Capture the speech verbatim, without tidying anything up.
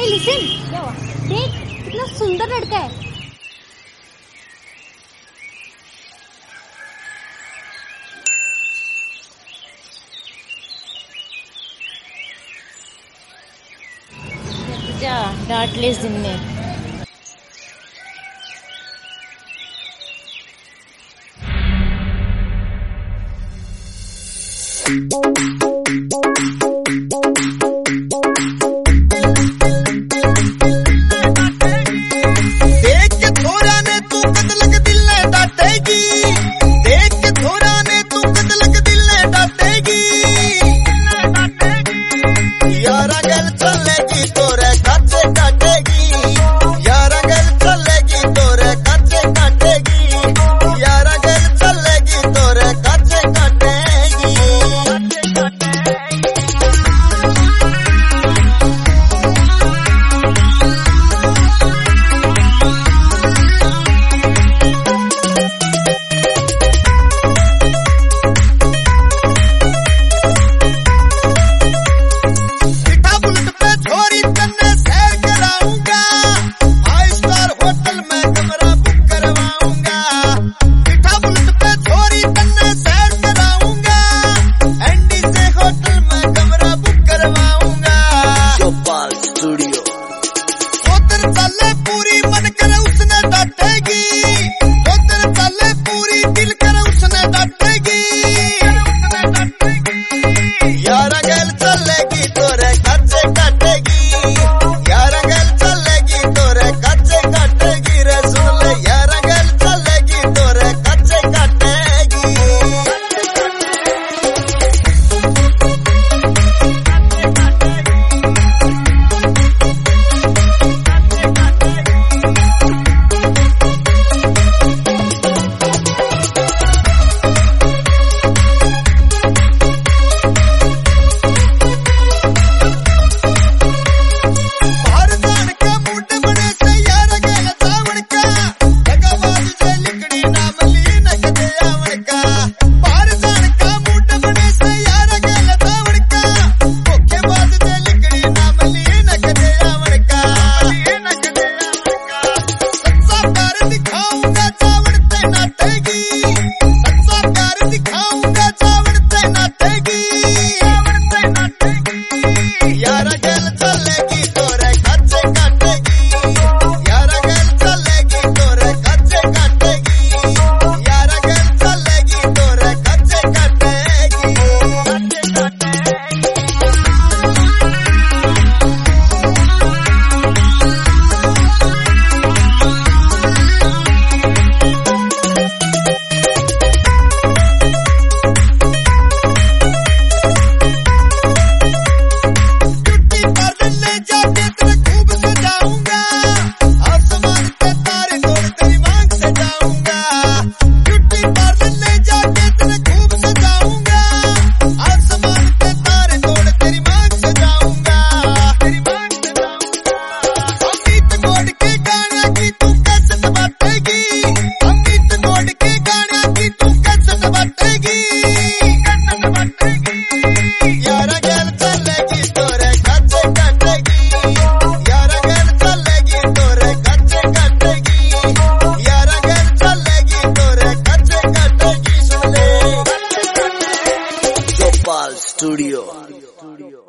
Listen, क्या हुआ? देख कितना सुंदर लड़का है। जा डांट ले दिन में। देख के थोड़ा ने तू कदलक दिल ने डांटेगी, देख के थोड़ा ने तू कदलक दिल ने डांटेगी, यारा गल चलेगी तोरे काचे काटेगी, यारा गल चलेगी तोरे काचे काटेगी, यारा गल चलेगी तोरे काचे काटेगी। Studio.